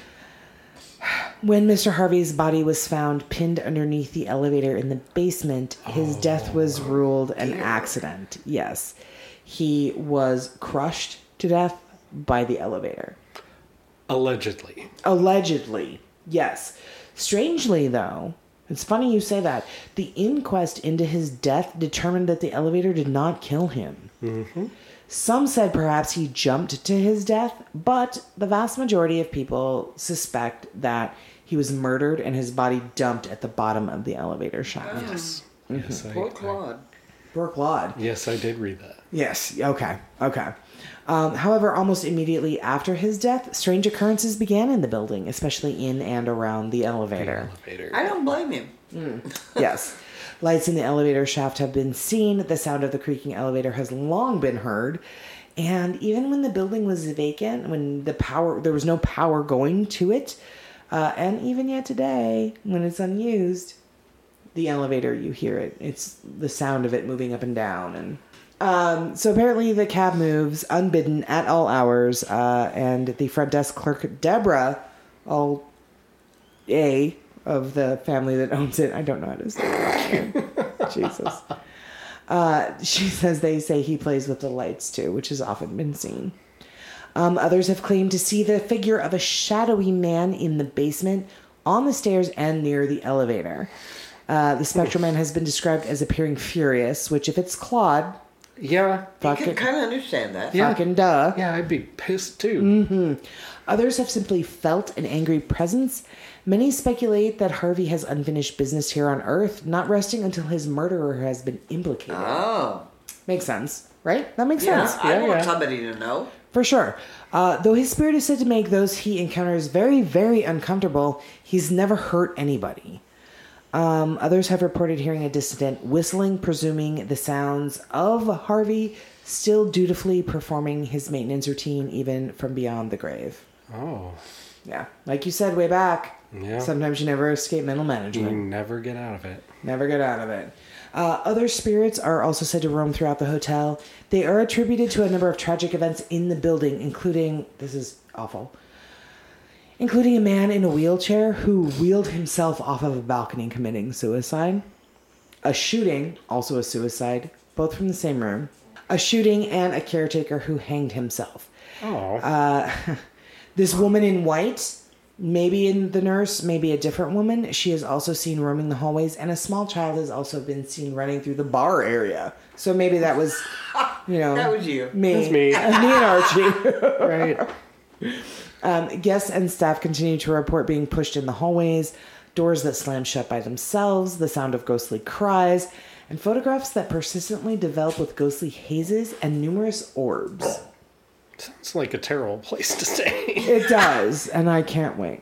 when Mr. Harvey's body was found pinned underneath the elevator in the basement, his death was ruled an accident. Yes. He was crushed to death by the elevator. Allegedly. Allegedly, yes. Strangely, though, it's funny you say that, the inquest into his death determined that the elevator did not kill him. Mm-hmm. Some said perhaps he jumped to his death, but the vast majority of people suspect that he was murdered and his body dumped at the bottom of the elevator shaft. Yes. Mm-hmm. Yes, Poor Claude. Poor Claude. Yes, I did read that. Yes, okay. However, almost immediately after his death, strange occurrences began in the building, especially in and around the elevator. I don't blame him. Yes. Lights in the elevator shaft have been seen. The sound of the creaking elevator has long been heard. And even when the building was vacant, when there was no power going to it, and even yet today, when it's unused, the elevator, you hear it. It's the sound of it moving up and down. And so apparently the cab moves unbidden at all hours, and the front desk clerk, Deborah, of the family that owns it. I don't know how to say that. Jesus. She says they say he plays with the lights too, which has often been seen. Others have claimed to see the figure of a shadowy man in the basement, on the stairs, and near the elevator. The spectral man has been described as appearing furious, which if it's Claude... Yeah. I can kind of understand that. Yeah. Fucking duh. Yeah, I'd be pissed too. Mm-hmm. Others have simply felt an angry presence. Many speculate that Harvey has unfinished business here on Earth, not resting until his murderer has been implicated. Oh. Makes sense, right? That makes Yeah, sense. I want somebody to know. For sure. Though his spirit is said to make those he encounters very, very uncomfortable, he's never hurt anybody. Others have reported hearing a dissident whistling, presuming the sounds of Harvey still dutifully performing his maintenance routine even from beyond the grave. Oh. Yeah. Like you said way back, Yeah. sometimes you never escape mental You management. never get out of it. Never get out of it. Other spirits are also said to roam throughout the hotel. They are attributed to a number of tragic events in the building, including, this is awful, including a man in a wheelchair who wheeled himself off of a balcony committing suicide. A shooting, also a suicide, both from the same room. A shooting and a caretaker who hanged himself. Oh. This woman in white, maybe in the nurse, maybe a different woman, she is also seen roaming the hallways, and a small child has also been seen running through the bar area. So maybe that was, That was you. me. That's me. Me and Archie. Right. Guests and staff continue to report being pushed in the hallways, doors that slam shut by themselves, the sound of ghostly cries, and photographs that persistently develop with ghostly hazes and numerous orbs. Sounds like a terrible place to stay. It does, and I can't wait.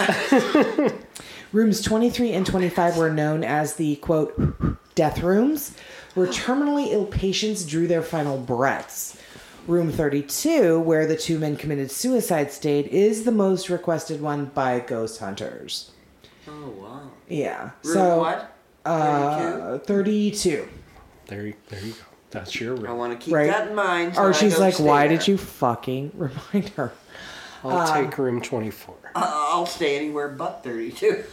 Rooms 23 and 25 were known as the, quote, death rooms, where terminally ill patients drew their final breaths. Room 32, where the two men committed suicide, stayed, is the most requested one by ghost hunters. Oh, wow. Yeah. Room so, what? 32. There you go. That's your I room. want to keep Right. that in mind. so Or I she's don't like, stay why there. did you fucking remind her? I'll take room 24. I'll stay anywhere but 32.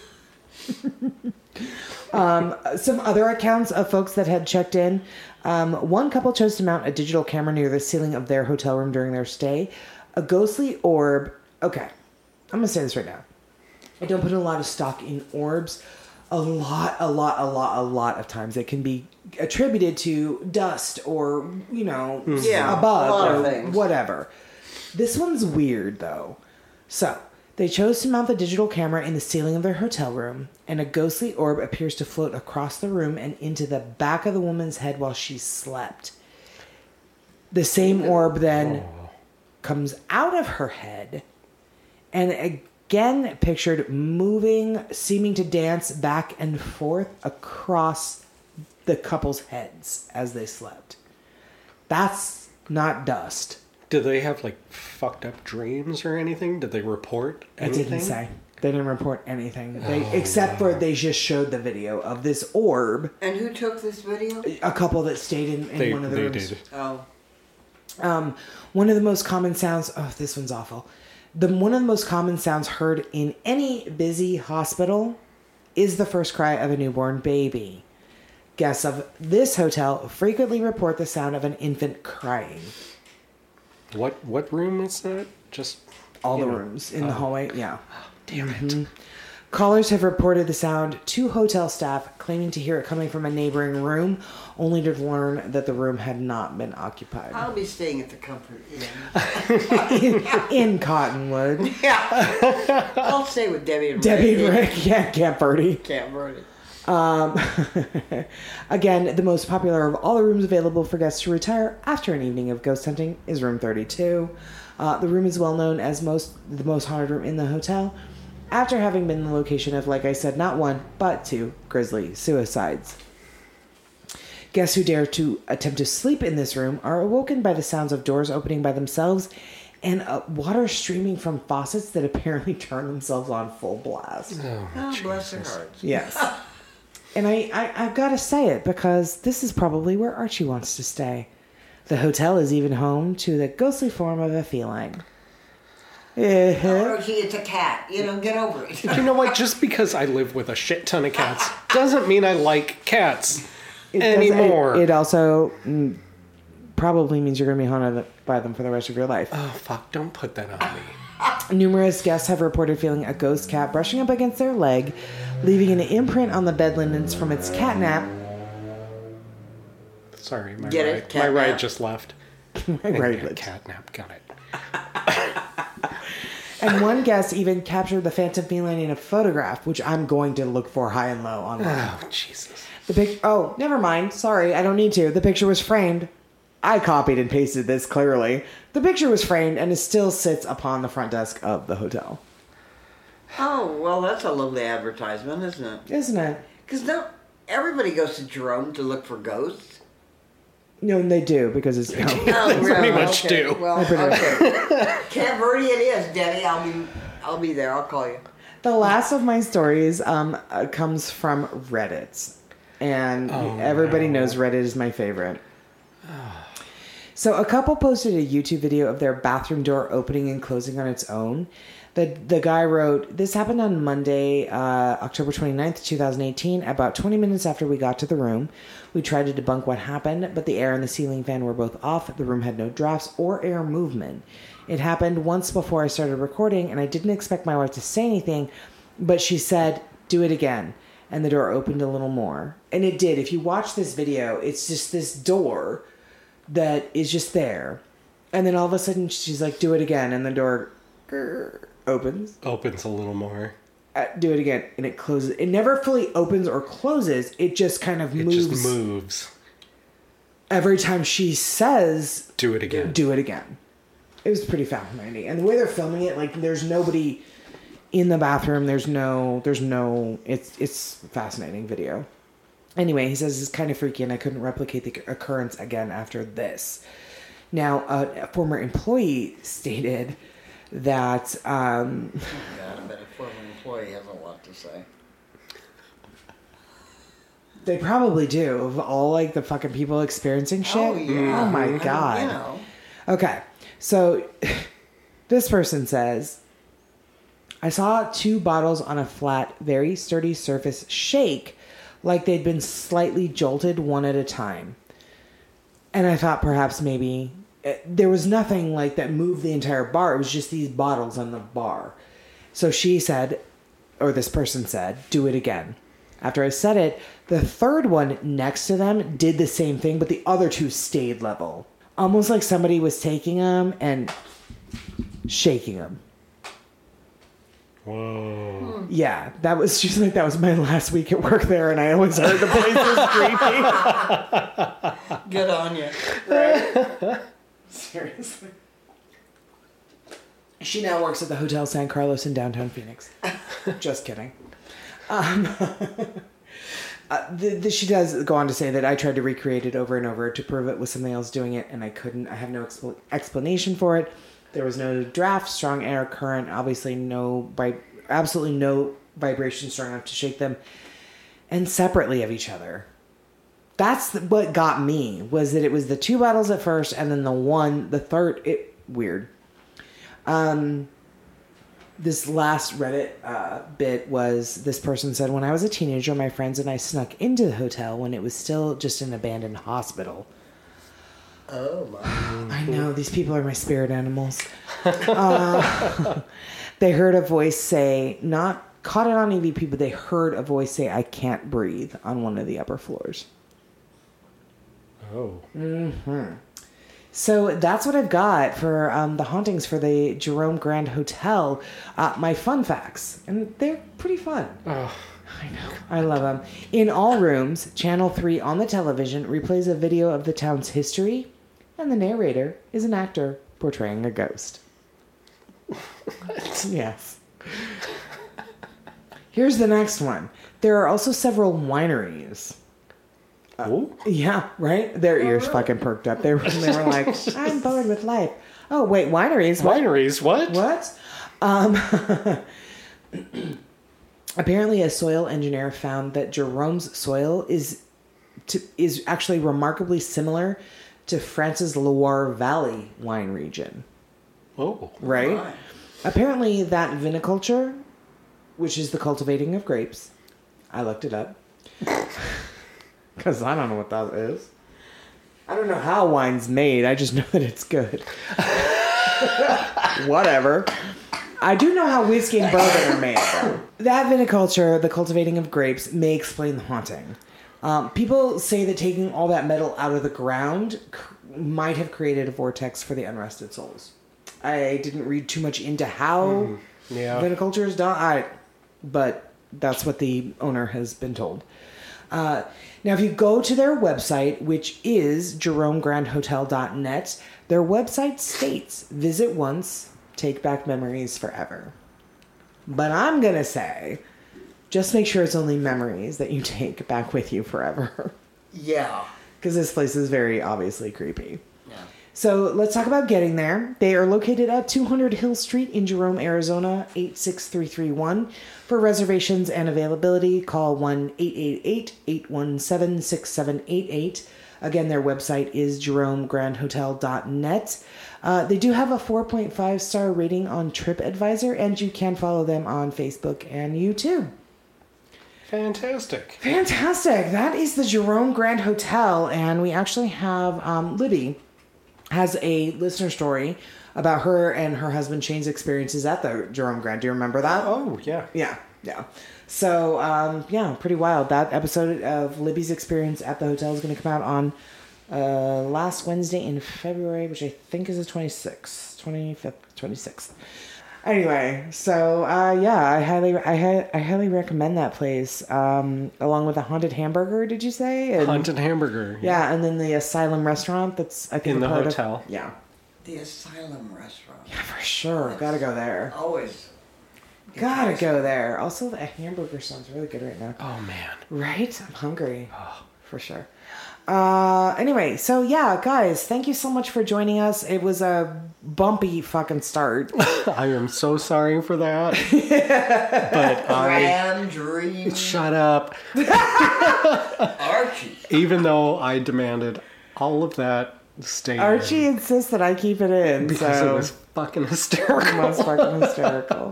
Some other accounts of folks that had checked in. One couple chose to mount a digital camera near the ceiling of their hotel room during their stay. A ghostly orb. Okay, I'm going to say this right now. I don't put a lot of stock in orbs. A lot of times it can be attributed to dust or, Yeah, a bug a lot of or things. whatever. This one's weird, though. So, they chose to mount the digital camera in the ceiling of their hotel room, and a ghostly orb appears to float across the room and into the back of the woman's head while she slept. The same orb then comes out of her head, and again pictured moving, seeming to dance back and forth across the couple's heads as they slept. That's not dust. Did they have, like, fucked up dreams or anything? Did they report It anything? didn't say. They didn't report anything. Except for they just showed the video of this orb. And who took this video? A couple that stayed in one of the They rooms. did. Oh. One of the most common sounds... Oh, this one's awful. One of the most common sounds heard in any busy hospital is the first cry of a newborn baby. Guests of this hotel frequently report the sound of an infant crying. What room is that? Just All the know. rooms in the hallway, yeah. damn it. Callers have reported the sound to hotel staff, claiming to hear it coming from a neighboring room, only to learn that the room had not been occupied. I'll be staying at the Comfort Inn. In Cottonwood. Yeah. I'll stay with Debbie and Debbie and Rick. Rick, yeah, Camp Birdie. Can't burn it. Again, the most popular of all the rooms available for guests to retire after an evening of ghost hunting is room 32. The room is well known as the most haunted room in the hotel, after having been the location of, like I said, not one, but two grisly suicides. Guests who dare to attempt to sleep in this room are awoken by the sounds of doors opening by themselves and water streaming from faucets that apparently turn themselves on full blast. Oh, bless their hearts. Yes. And I've got to say it because this is probably where Archie wants to stay. The hotel is even home to the ghostly form of a feline. Oh, it's a cat. Get over it. You know what? Just because I live with a shit ton of cats doesn't mean I like cats anymore. It also probably means you're going to be haunted by them for the rest of your life. Oh, fuck. Don't put that on me. Numerous guests have reported feeling a ghost cat brushing up against their leg, leaving an imprint on the bed linens from its catnap. Sorry, my Get it? ride. My Catnap? ride just left. Right. Catnap. Got it. And one guest even captured the phantom feline in a photograph, which I'm going to look for high and low online. Oh, Jesus. Oh, never mind. Sorry, I don't need to. The picture was framed. I copied and pasted this clearly. The picture was framed and it still sits upon the front desk of the hotel. Oh, well, that's a lovely advertisement, isn't it? Isn't it? Because no, everybody goes to Jerome to look for ghosts. No, they do because it's. Oh, pretty much do. Well, okay. Camp Verde it is, Denny. I'll be there. I'll call you. The last of my stories comes from Reddit. And everybody knows Reddit is my favorite. So a couple posted a YouTube video of their bathroom door opening and closing on its own. The guy wrote, "This happened on Monday, October 29th, 2018, about 20 minutes after we got to the room. We tried to debunk what happened, but the air and the ceiling fan were both off. The room had no drafts or air movement. It happened once before I started recording, and I didn't expect my wife to say anything, but she said, 'Do it again.' And the door opened a little more." And it did. If you watch this video, it's just this door that is just there. And then all of a sudden she's like, "Do it again." And the door opens. Opens a little more. Do it again. And it closes. It never fully opens or closes. It just kind of moves. It just moves. Every time she says, "Do it again." Do it again. It was pretty fascinating. And the way they're filming it, like there's nobody in the bathroom. There's no, it's fascinating video. Anyway, he says it's kind of freaky and I couldn't replicate the occurrence again after this. Now, a former employee stated that, God, I bet a former employee has a lot to say. They probably do, of all like the fucking people experiencing shit. Oh, yeah. Oh my I mean, God. you know. Okay, so this person says, "I saw 2 bottles on a flat, very sturdy surface shake like they'd been slightly jolted one at a time. And I thought perhaps maybe there was nothing like that moved the entire bar. It was just these bottles on the bar." So she said, or this person said, "Do it again." After I said it, the third one next to them did the same thing, but the other 2 stayed level. Almost like somebody was taking them and shaking them. Whoa. Yeah, that was just like, that was my last week at work there, and I always heard the place was creepy. Good on you. Right? Seriously. She now works at the Hotel San Carlos in downtown Phoenix. Just kidding. She does go on to say that I tried to recreate it over and over to prove it was something else doing it, and I couldn't. I have no explanation for it. There was no draft, strong air current, obviously absolutely no vibration strong enough to shake them, and separately of each other. That's what got me, was that it was the 2 bottles at first, and then the third, weird. This last Reddit bit was, this person said, "When I was a teenager, my friends and I snuck into the hotel when it was still just an abandoned hospital." Oh, my. I know, these people are my spirit animals. They heard a voice say, not caught it on EVP, but they heard a voice say, "I can't breathe," on one of the upper floors. Oh. Mm-hmm. So that's what I've got for the hauntings for the Jerome Grand Hotel. My fun facts, and they're pretty fun. Oh. I know. I love them. In all rooms, Channel 3 on the television replays a video of the town's history, and the narrator is an actor portraying a ghost. Yes. Here's the next one. There are also several wineries. Oh? Yeah, right? Their ears fucking perked up. They were like, "I'm bored with life." Oh, wait, wineries? What? Wineries? What? What? Apparently, a soil engineer found that Jerome's soil is actually remarkably similar to France's Loire Valley wine region. Oh. Right? Right. Apparently, that viniculture, which is the cultivating of grapes, I looked it up. Because I don't know what that is. I don't know how wine's made. I just know that it's good. Whatever. I do know how whiskey and bourbon are made, though. That viniculture, the cultivating of grapes, may explain the haunting. People say that taking all that metal out of the ground might have created a vortex for the unrested souls. I didn't read too much into how viniculture is done, but that's what the owner has been told. Now, if you go to their website, which is JeromeGrandHotel.net, their website states, "Visit once, take back memories forever." But I'm going to say just make sure it's only memories that you take back with you forever. Yeah. Because this place is very obviously creepy. Yeah. So let's talk about getting there. They are located at 200 Hill Street in Jerome, Arizona, 86331. For reservations and availability, call 1-888-817-6788. Again, their website is jeromegrandhotel.net. They do have a 4.5-star rating on TripAdvisor, and you can follow them on Facebook and YouTube. Fantastic. Fantastic. That is the Jerome Grand Hotel, and we actually have Libby has a listener story about her and her husband Shane's experiences at the Jerome Grand. Do you remember that? Oh, yeah. Yeah. So, pretty wild. That episode of Libby's experience at the hotel is going to come out on last Wednesday in February, which I think is the 25th, 26th. Anyway, so, I highly recommend that place, along with the Haunted Hamburger, did you say? And, Haunted Hamburger. Yeah, and then the Asylum Restaurant that's, I think, In the part hotel. Yeah. The Asylum Restaurant. Yeah, for sure. Gotta go there. Always. Gotta go there. Also, the hamburger sounds really good right now. Oh, man. Right? I'm hungry. Oh, for sure. Anyway, so yeah, guys, thank you so much for joining us. It was a bumpy fucking start. I am so sorry for that. But Grand dream. Shut up. Archie. Even though I demanded all of that stay Archie in insists that I keep it in. because so it was fucking hysterical. It was fucking hysterical.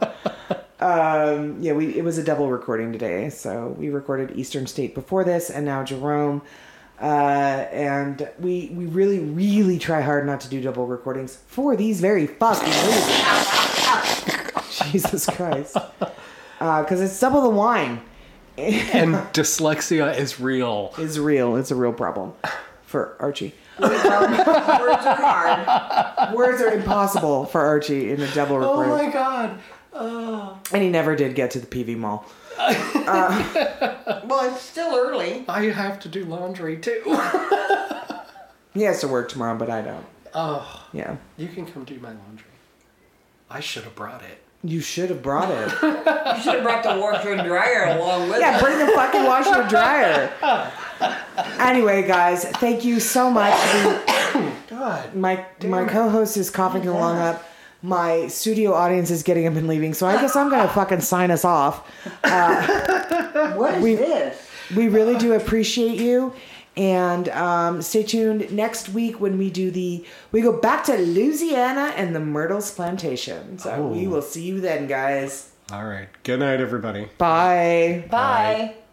It was a double recording today. So we recorded Eastern State before this, and now Jerome. And we really, really try hard not to do double recordings for these very fucking reasons. Jesus Christ. Because it's double the wine. And dyslexia is real. It's real. It's a real problem for Archie. Words are hard. Words are impossible for Archie in a double recording. Oh my god. And he never did get to the PV Mall. Well, it's still early. I have to do laundry too. He has to work tomorrow, but I don't. Oh. Yeah. You can come do my laundry. I should have brought it. You should have brought it. You should have brought the washer and dryer along with Yeah, it. bring the fucking washer and dryer. Anyway, guys, thank you so much. God. My co-host is coughing along up. My studio audience is getting up and leaving, so I guess I'm going to fucking sign us off. What is this? We really do appreciate you. And stay tuned next week when we go back to Louisiana and the Myrtles Plantation. So we will see you then, guys. All right. Good night, everybody. Bye. Bye.